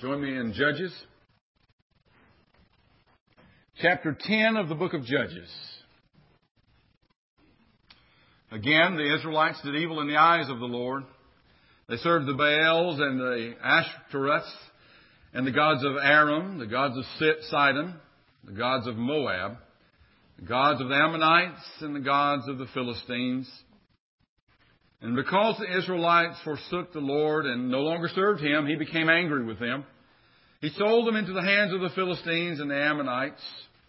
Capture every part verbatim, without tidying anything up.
Join me in Judges, chapter ten of the book of Judges. Again, the Israelites did evil in the eyes of the Lord. They served the Baals and the Ashtoreths and the gods of Aram, the gods of Sidon, the gods of Moab, the gods of the Ammonites, and the gods of the Philistines. And because the Israelites forsook the Lord and no longer served Him, He became angry with them. He sold them into the hands of the Philistines and the Ammonites,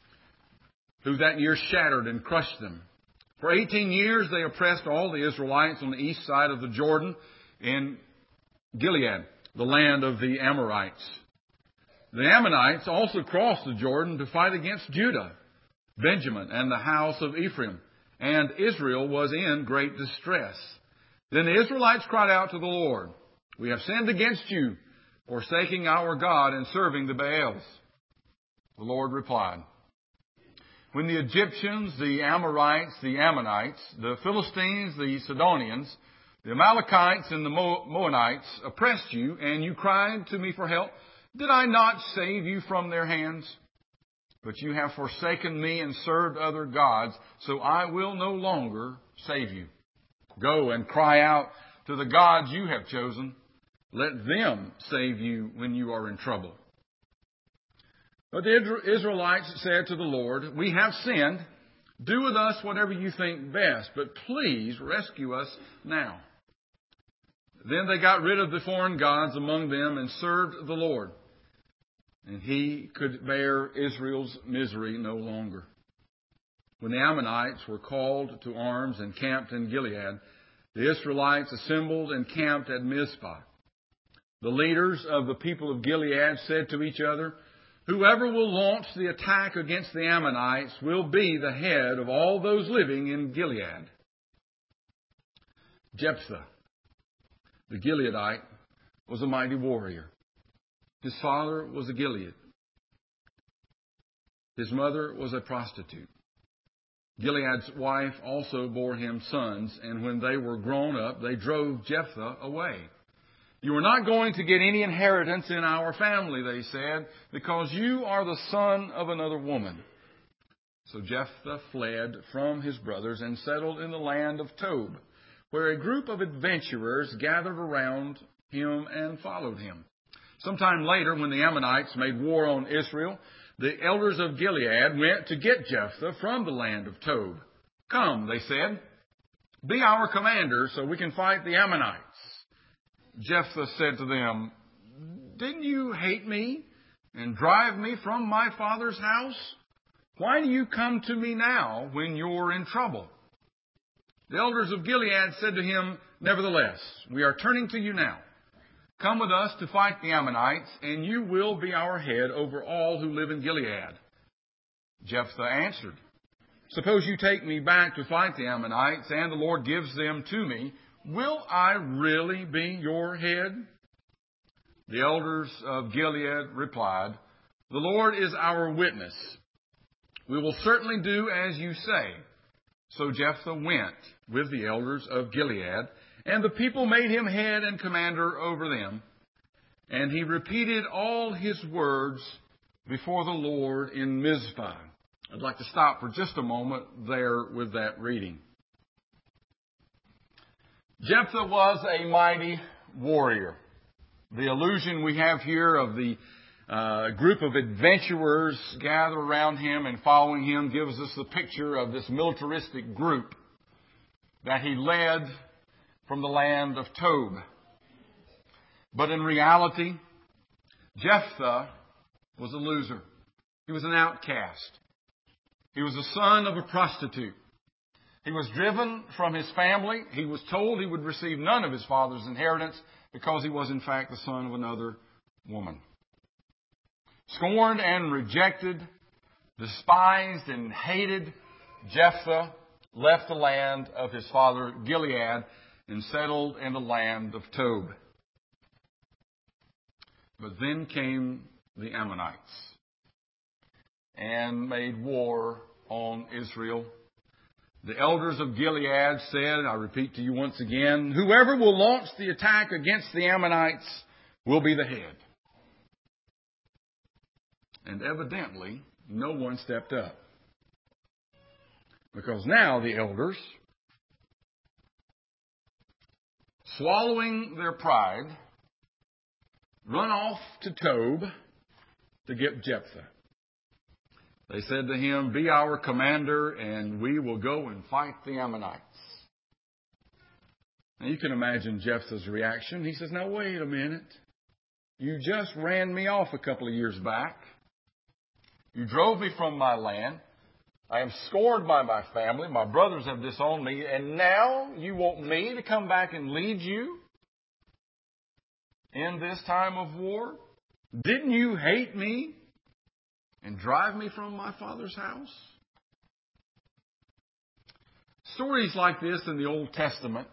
who that year shattered and crushed them. For eighteen years they oppressed all the Israelites on the east side of the Jordan in Gilead, the land of the Amorites. The Ammonites also crossed the Jordan to fight against Judah, Benjamin, and the house of Ephraim, and Israel was in great distress. Then the Israelites cried out to the Lord, "We have sinned against you, forsaking our God and serving the Baals." The Lord replied, "When the Egyptians, the Amorites, the Ammonites, the Philistines, the Sidonians, the Amalekites, and the Moabites oppressed you, and you cried to me for help, did I not save you from their hands? But you have forsaken me and served other gods, so I will no longer save you. Go and cry out to the gods you have chosen. Let them save you when you are in trouble." But the Israelites said to the Lord, "We have sinned. Do with us whatever you think best, but please rescue us now." Then they got rid of the foreign gods among them and served the Lord. And He could bear Israel's misery no longer. When the Ammonites were called to arms and camped in Gilead, the Israelites assembled and camped at Mizpah. The leaders of the people of Gilead said to each other, "Whoever will launch the attack against the Ammonites will be the head of all those living in Gilead." Jephthah, the Gileadite, was a mighty warrior. His father was a Gilead. His mother was a prostitute. Gilead's wife also bore him sons, and when they were grown up, they drove Jephthah away. "You are not going to get any inheritance in our family," they said, "because you are the son of another woman." So Jephthah fled from his brothers and settled in the land of Tob, where a group of adventurers gathered around him and followed him. Sometime later, when the Ammonites made war on Israel, the elders of Gilead went to get Jephthah from the land of Tob. "Come," they said, "be our commander so we can fight the Ammonites." Jephthah said to them, "Didn't you hate me and drive me from my father's house? Why do you come to me now when you're in trouble?" The elders of Gilead said to him, "Nevertheless, we are turning to you now. Come with us to fight the Ammonites, and you will be our head over all who live in Gilead." Jephthah answered, "Suppose you take me back to fight the Ammonites, and the Lord gives them to me. Will I really be your head?" The elders of Gilead replied, "The Lord is our witness. We will certainly do as you say." So Jephthah went with the elders of Gilead, and the people made him head and commander over them. And he repeated all his words before the Lord in Mizpah. I'd like to stop for just a moment there with that reading. Jephthah was a mighty warrior. The illusion we have here of the uh, group of adventurers gathered around him and following him gives us the picture of this militaristic group that he led from the land of Tob. But in reality, Jephthah was a loser. He was an outcast. He was the son of a prostitute. He was driven from his family. He was told he would receive none of his father's inheritance because he was in fact the son of another woman. Scorned and rejected, despised and hated, Jephthah left the land of his father Gilead and settled in the land of Tob. But then came the Ammonites and made war on Israel. The elders of Gilead said, I repeat to you once again, "Whoever will launch the attack against the Ammonites will be the head." And evidently, no one stepped up. Because now the elders, swallowing their pride, run off to Tob to get Jephthah. They said to him, "Be our commander, and we will go and fight the Ammonites." Now you can imagine Jephthah's reaction. He says, "Now wait a minute. You just ran me off a couple of years back. You drove me from my land. I am scorned by my family. My brothers have disowned me. And now you want me to come back and lead you in this time of war? Didn't you hate me and drive me from my father's house?" Stories like this in the Old Testament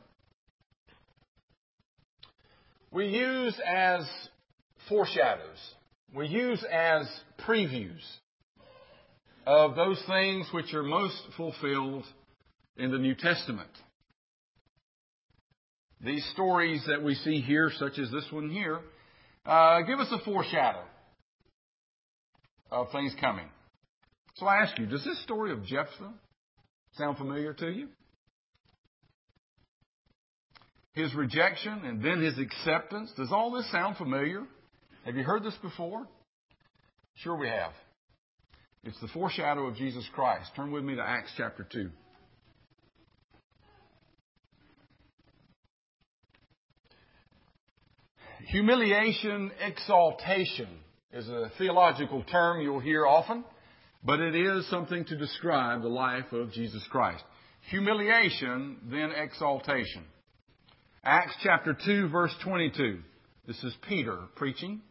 we use as foreshadows. We use as previews of those things which are most fulfilled in the New Testament. These stories that we see here, such as this one here, uh, give us a foreshadow of things coming. So I ask you, does this story of Jephthah sound familiar to you? His rejection and then his acceptance, does all this sound familiar? Have you heard this before? Sure we have. It's the foreshadow of Jesus Christ. Turn with me to Acts chapter two. Humiliation, exaltation is a theological term you'll hear often, but it is something to describe the life of Jesus Christ. Humiliation, then exaltation. Acts chapter two, verse twenty-two. This is Peter preaching.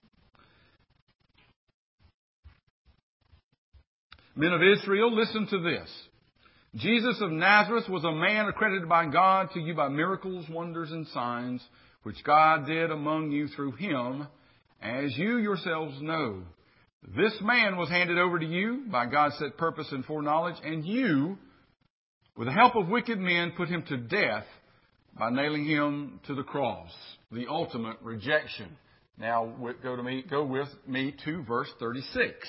"Men of Israel, listen to this. Jesus of Nazareth was a man accredited by God to you by miracles, wonders, and signs, which God did among you through him, as you yourselves know. This man was handed over to you by God's set purpose and foreknowledge, and you, with the help of wicked men, put him to death by nailing him to the cross." The ultimate rejection. Now go to me, go with me to verse thirty-six.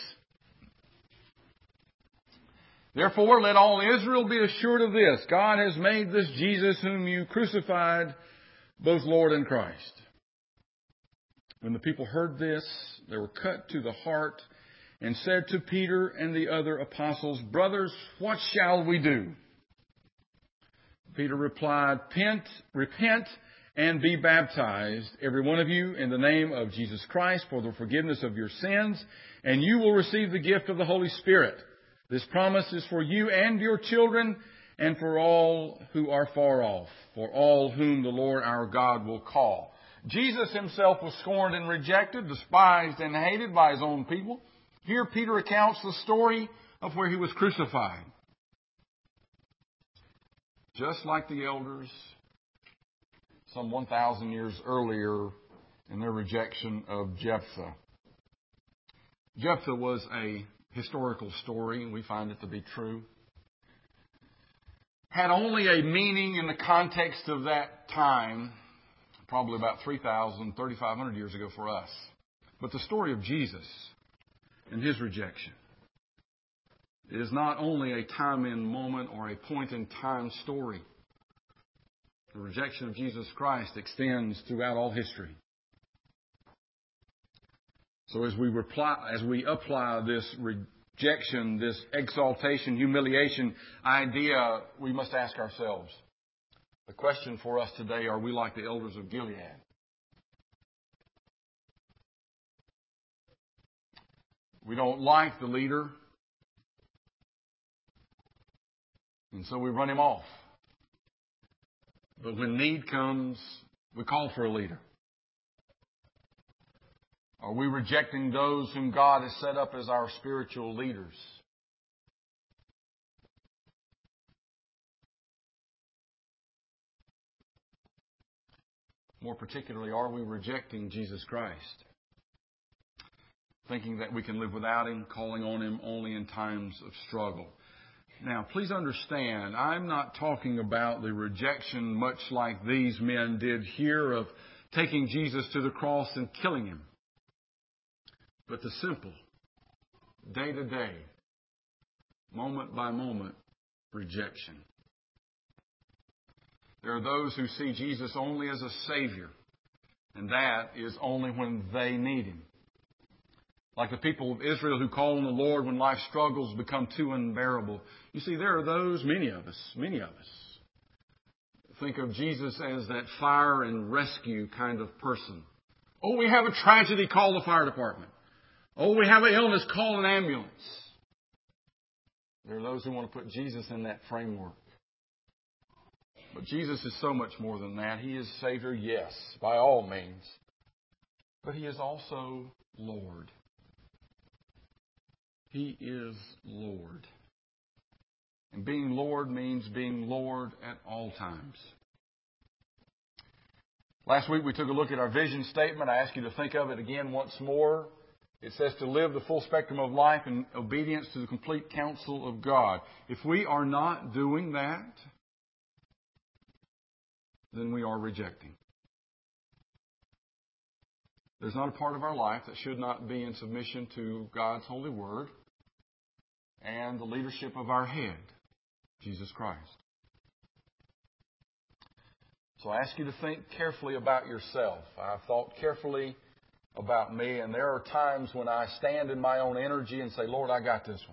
"Therefore, let all Israel be assured of this. God has made this Jesus whom you crucified both Lord and Christ." When the people heard this, they were cut to the heart and said to Peter and the other apostles, "Brothers, what shall we do?" Peter replied, Repent, repent and be baptized, every one of you, in the name of Jesus Christ for the forgiveness of your sins, and you will receive the gift of the Holy Spirit. This promise is for you and your children and for all who are far off, for all whom the Lord our God will call. Jesus himself was scorned and rejected, despised and hated by his own people. Here Peter recounts the story of where he was crucified. Just like the elders some one thousand years earlier in their rejection of Jephthah. Jephthah was a historical story, and we find it to be true. Had only a meaning in the context of that time, probably about three thousand, thirty-five hundred years ago for us. But the story of Jesus and his rejection is not only a time in moment or a point in time story. The rejection of Jesus Christ extends throughout all history. So as we reply, as we apply this rejection, this exaltation, humiliation idea, we must ask ourselves, the question for us today, are we like the elders of Gilead? We don't like the leader, and so we run him off. But when need comes, we call for a leader. Are we rejecting those whom God has set up as our spiritual leaders? More particularly, are we rejecting Jesus Christ? Thinking that we can live without him, calling on him only in times of struggle. Now, please understand, I'm not talking about the rejection much like these men did here of taking Jesus to the cross and killing him. But the simple, day to day, moment by moment, rejection. There are those who see Jesus only as a Savior, and that is only when they need Him. Like the people of Israel who call on the Lord when life struggles become too unbearable. You see, there are those, many of us, many of us, think of Jesus as that fire and rescue kind of person. Oh, we have a tragedy, call the fire department. Oh, we have an illness, call an ambulance. There are those who want to put Jesus in that framework. But Jesus is so much more than that. He is Savior, yes, by all means. But He is also Lord. He is Lord. And being Lord means being Lord at all times. Last week we took a look at our vision statement. I ask you to think of it again once more. It says to live the full spectrum of life in obedience to the complete counsel of God. If we are not doing that, then we are rejecting. There's not a part of our life that should not be in submission to God's holy word and the leadership of our head, Jesus Christ. So I ask you to think carefully about yourself. I've thought carefully about me, and there are times when I stand in my own energy and say, Lord, I got this one.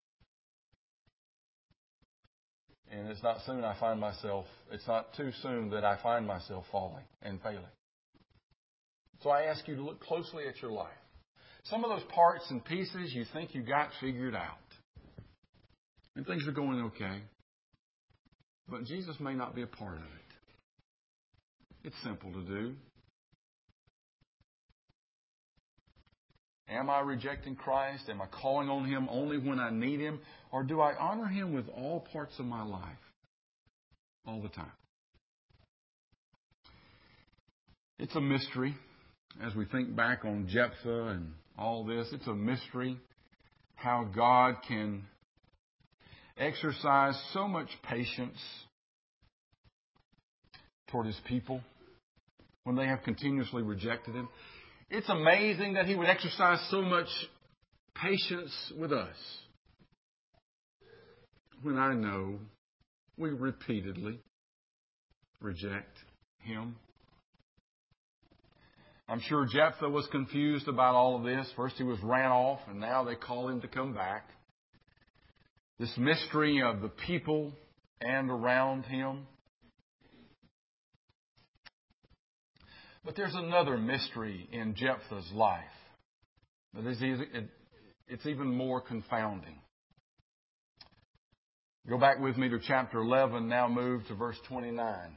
And it's not soon I find myself, it's not too soon that I find myself falling and failing. So I ask you to look closely at your life. Some of those parts and pieces you think you got figured out. And things are going okay. But Jesus may not be a part of it. It's simple to do. Am I rejecting Christ? Am I calling on Him only when I need Him? Or do I honor Him with all parts of my life? All the time. It's a mystery. As we think back on Jephthah and all this, it's a mystery how God can exercise so much patience toward His people when they have continuously rejected Him. It's amazing that He would exercise so much patience with us when I know we repeatedly reject Him. I'm sure Jephthah was confused about all of this. First he was ran off, and now they call him to come back. This mystery of the people and around him. But there's another mystery in Jephthah's life that is it's even more confounding. Go back with me to chapter eleven, now move to verse twenty-nine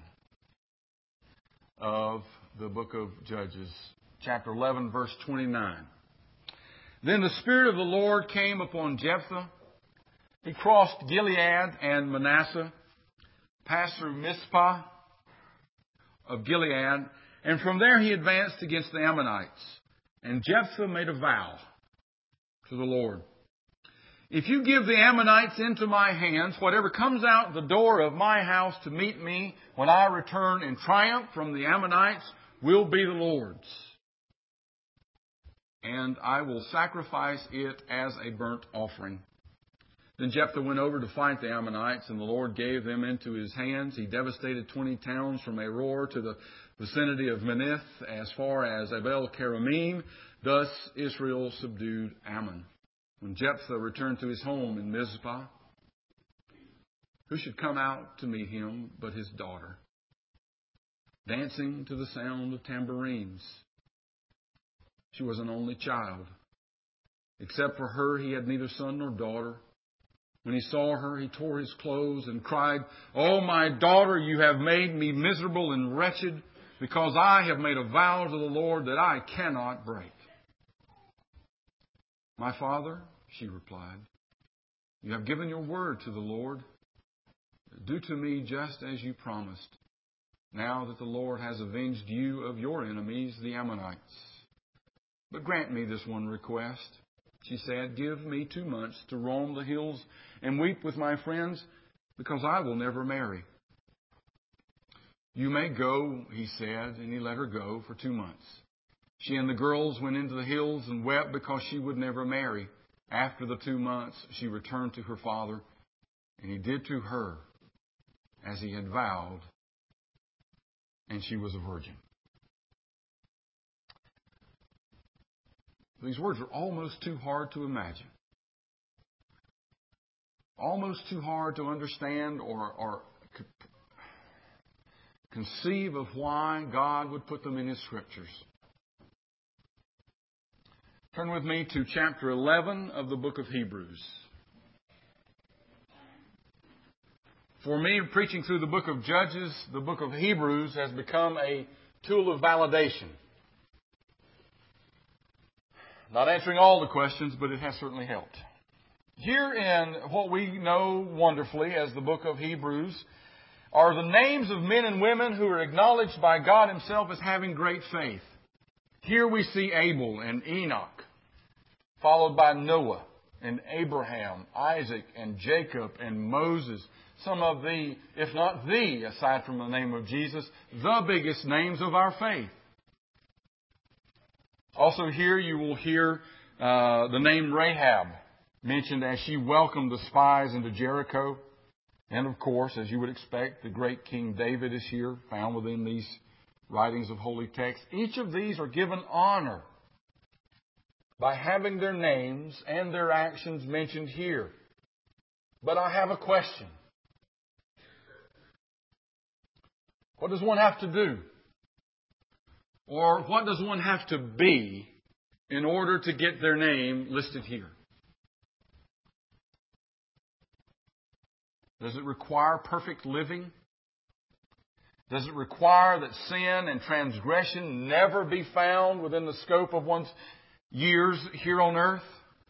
of the book of Judges. Chapter eleven, verse twenty-nine. Then the Spirit of the Lord came upon Jephthah. He crossed Gilead and Manasseh, passed through Mizpah of Gilead, and from there he advanced against the Ammonites. And Jephthah made a vow to the Lord. If you give the Ammonites into my hands, whatever comes out the door of my house to meet me when I return in triumph from the Ammonites will be the Lord's. And I will sacrifice it as a burnt offering. Then Jephthah went over to fight the Ammonites, and the Lord gave them into his hands. He devastated twenty towns from Aroer to the vicinity of Minnith as far as Abel-Keramim. Thus Israel subdued Ammon. When Jephthah returned to his home in Mizpah, who should come out to meet him but his daughter, dancing to the sound of tambourines? She was an only child. Except for her, he had neither son nor daughter. When he saw her, he tore his clothes and cried, "Oh, my daughter, you have made me miserable and wretched, because I have made a vow to the Lord that I cannot break." "My father," she replied, "you have given your word to the Lord. Do to me just as you promised, now that the Lord has avenged you of your enemies, the Ammonites. But grant me this one request." She said, "Give me two months to roam the hills and weep with my friends, because I will never marry." "You may go," he said, and he let her go for two months. She and the girls went into the hills and wept because she would never marry. After the two months, she returned to her father, and he did to her as he had vowed, and she was a virgin. These words are almost too hard to imagine. Almost too hard to understand or, or conceive of why God would put them in His Scriptures. Turn with me to chapter eleven of the book of Hebrews. For me, preaching through the book of Judges, the book of Hebrews has become a tool of validation. Not answering all the questions, but it has certainly helped. Here in what we know wonderfully as the book of Hebrews are the names of men and women who are acknowledged by God Himself as having great faith. Here we see Abel and Enoch, followed by Noah and Abraham, Isaac and Jacob and Moses. Some of the, if not the, aside from the name of Jesus, the biggest names of our faith. Also here you will hear uh, the name Rahab mentioned as she welcomed the spies into Jericho. And of course, as you would expect, the great King David is here, found within these writings of holy text. Each of these are given honor by having their names and their actions mentioned here. But I have a question. What does one have to do? Or what does one have to be in order to get their name listed here? Does it require perfect living? Does it require that sin and transgression never be found within the scope of one's years here on earth?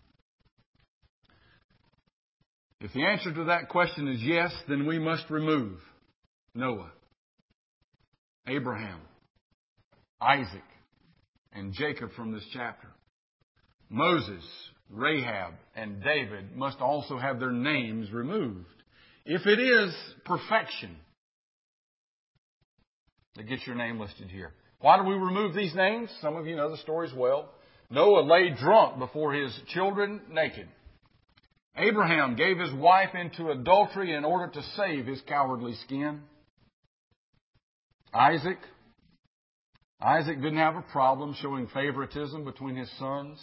If the answer to that question is yes, then we must remove Noah, Abraham, Isaac, and Jacob from this chapter. Moses, Rahab, and David must also have their names removed. If it is perfection that gets your name listed here. Why do we remove these names? Some of you know the stories well. Noah lay drunk before his children naked. Abraham gave his wife into adultery in order to save his cowardly skin. Isaac. Isaac didn't have a problem showing favoritism between his sons.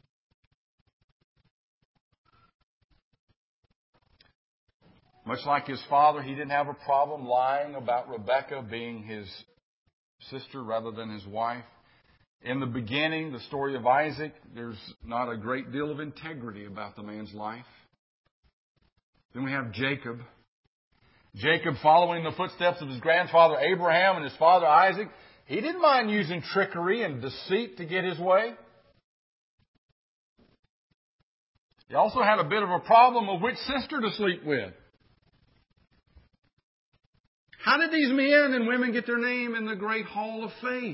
Much like his father, he didn't have a problem lying about Rebekah being his sister rather than his wife. In the beginning, the story of Isaac, there's not a great deal of integrity about the man's life. Then we have Jacob. Jacob, following the footsteps of his grandfather Abraham and his father Isaac, he didn't mind using trickery and deceit to get his way. He also had a bit of a problem of which sister to sleep with. How did these men and women get their name in the great hall of faith?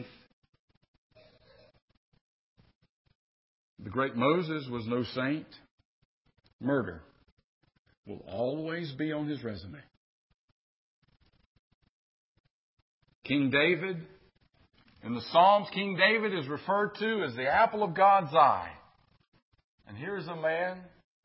The great Moses was no saint. Murder will always be on his resume. King David, in the Psalms, King David is referred to as the apple of God's eye. And here's a man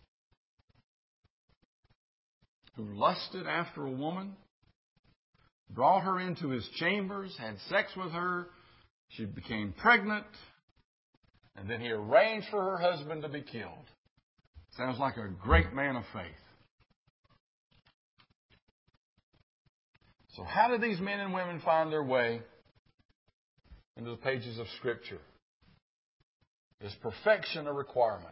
who lusted after a woman, brought her into his chambers, had sex with her, she became pregnant, and then he arranged for her husband to be killed. Sounds like a great man of faith. So how did these men and women find their way into the pages of Scripture? Is perfection a requirement?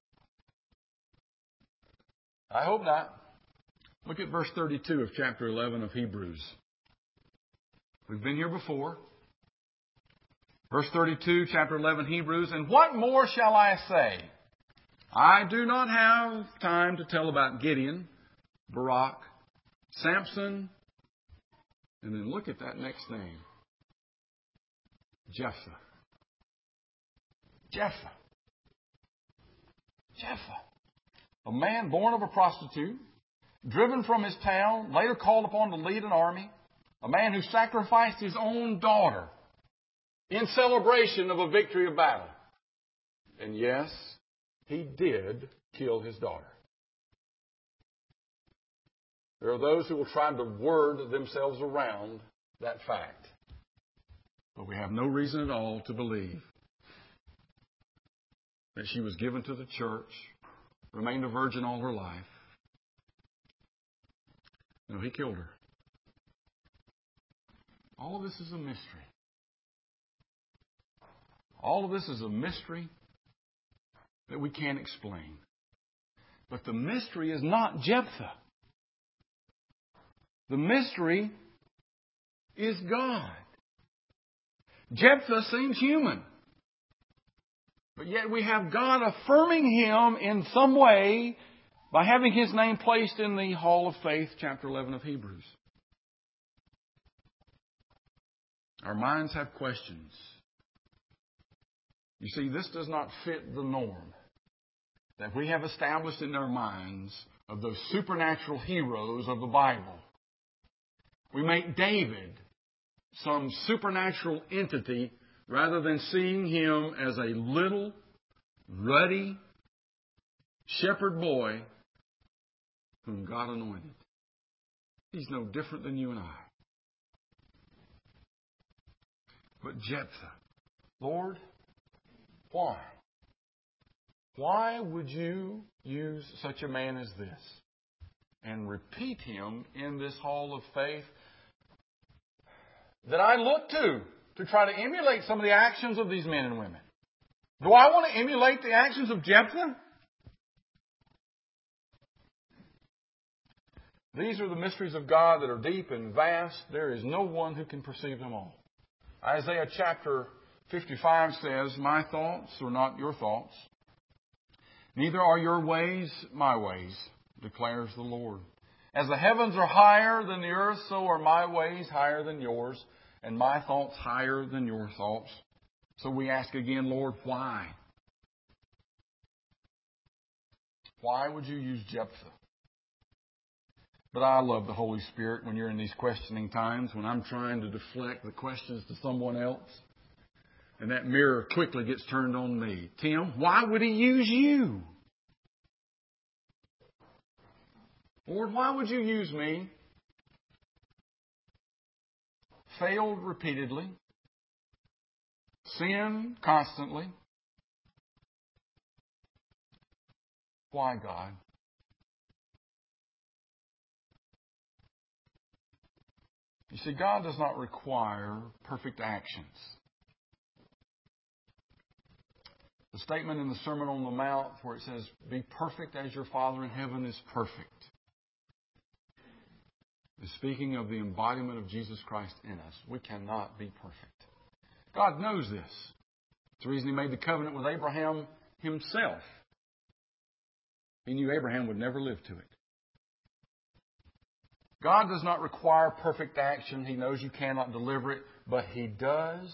I hope not. Look at verse thirty-two of chapter eleven of Hebrews. We've been here before. Verse thirty-two, chapter eleven, Hebrews. And what more shall I say? I do not have time to tell about Gideon, Barak, Samson, and then look at that next name. Jephthah. Jephthah. Jephthah. A man born of a prostitute, driven from his town, later called upon to lead an army. A man who sacrificed his own daughter in celebration of a victory of battle. And yes, he did kill his daughter. There are those who will try to word themselves around that fact. But we have no reason at all to believe that she was given to the church, remained a virgin all her life. No, he killed her. All of this is a mystery. All of this is a mystery that we can't explain. But the mystery is not Jephthah. The mystery is God. Jephthah seems human. But yet we have God affirming him in some way by having his name placed in the Hall of Faith, chapter eleven of Hebrews. Our minds have questions. You see, this does not fit the norm that we have established in our minds of those supernatural heroes of the Bible. We make David some supernatural entity rather than seeing him as a little, ruddy shepherd boy whom God anointed. He's no different than you and I. But Jephthah, Lord, why? Why would you use such a man as this and repeat him in this hall of faith that I look to to try to emulate some of the actions of these men and women? Do I want to emulate the actions of Jephthah? These are the mysteries of God that are deep and vast. There is no one who can perceive them all. Isaiah chapter fifty-five says, "My thoughts are not your thoughts, neither are your ways my ways, declares the Lord. As the heavens are higher than the earth, so are my ways higher than yours, and my thoughts higher than your thoughts." So we ask again, Lord, why? Why would you use Jephthah? But I love the Holy Spirit when you're in these questioning times, when I'm trying to deflect the questions to someone else, and that mirror quickly gets turned on me. Tim, why would he use you? Lord, why would you use me? Failed repeatedly. Sin constantly. Why, God? You see, God does not require perfect actions. The statement in the Sermon on the Mount where it says, "Be perfect as your Father in heaven is perfect," is speaking of the embodiment of Jesus Christ in us. We cannot be perfect. God knows this. It's the reason He made the covenant with Abraham himself. He knew Abraham would never live to it. God does not require perfect action. He knows you cannot deliver it, but He does.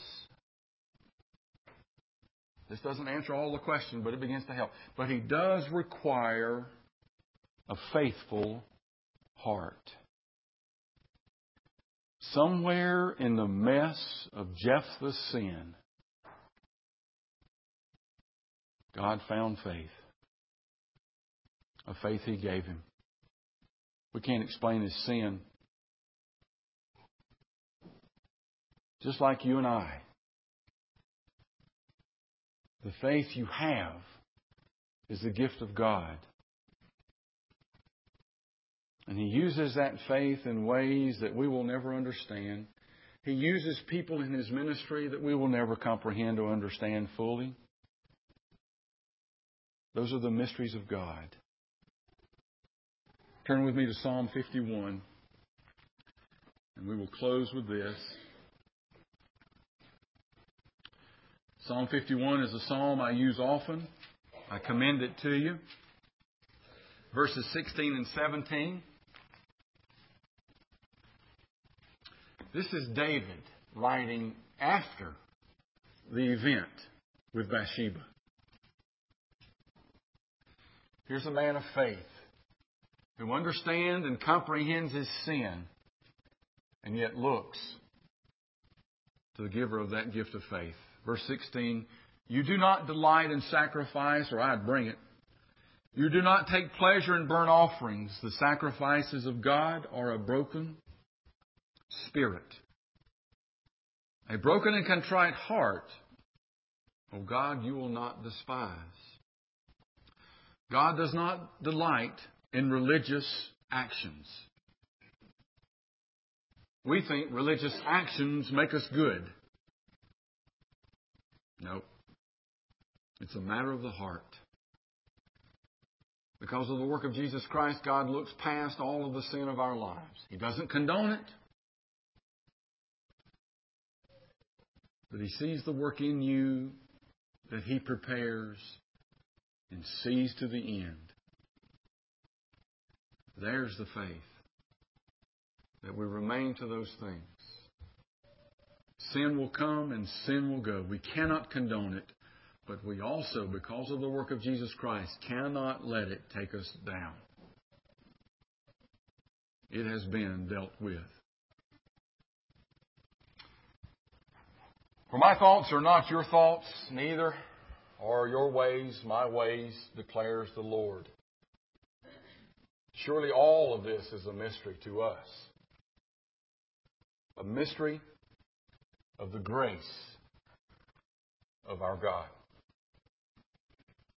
This doesn't answer all the questions, but it begins to help. But He does require a faithful heart. Somewhere in the mess of Jephthah's sin, God found faith. A faith He gave him. We can't explain his sin. Just like you and I. The faith you have is the gift of God. And He uses that faith in ways that we will never understand. He uses people in His ministry that we will never comprehend or understand fully. Those are the mysteries of God. Turn with me to Psalm fifty-one. And we will close with this. Psalm fifty-one is a psalm I use often. I commend it to you. Verses sixteen and seventeen. This is David writing after the event with Bathsheba. Here's a man of faith who understands and comprehends his sin and yet looks to the giver of that gift of faith. Verse sixteen, You do not delight in sacrifice, or I'd bring it. You do not take pleasure in burnt offerings. The sacrifices of God are a broken spirit. A broken and contrite heart, O God, you will not despise. God does not delight in religious actions. We think religious actions make us good. No. It's a matter of the heart. Because of the work of Jesus Christ, God looks past all of the sin of our lives. He doesn't condone it. But He sees the work in you that He prepares and sees to the end. There's the faith. That we remain to those things. Sin will come and sin will go. We cannot condone it, but we also, because of the work of Jesus Christ, cannot let it take us down. It has been dealt with. For my thoughts are not your thoughts, neither are your ways my ways, declares the Lord. Surely all of this is a mystery to us. A mystery of the grace of our God.